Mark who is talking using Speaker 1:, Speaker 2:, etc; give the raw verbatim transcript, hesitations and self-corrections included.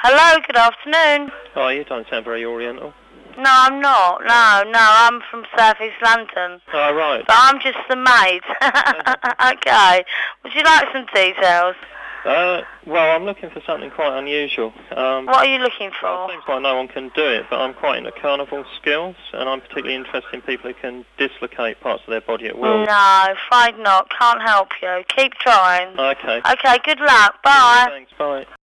Speaker 1: Hello, good afternoon.
Speaker 2: Oh, you don't sound very oriental.
Speaker 1: No, I'm not. No, no, I'm from South East London.
Speaker 2: Oh, right.
Speaker 1: But I'm just the maid. Okay. Would you like some details?
Speaker 2: Uh, well, I'm looking for something quite unusual. Um,
Speaker 1: What are you looking
Speaker 2: well,
Speaker 1: for?
Speaker 2: it seems like no one can do it, but I'm quite into carnival skills, and I'm particularly interested in people who can dislocate parts of their body at will.
Speaker 1: No, afraid not. Can't help you. Keep trying.
Speaker 2: Okay.
Speaker 1: Okay, good luck. Bye.
Speaker 2: Thanks, bye.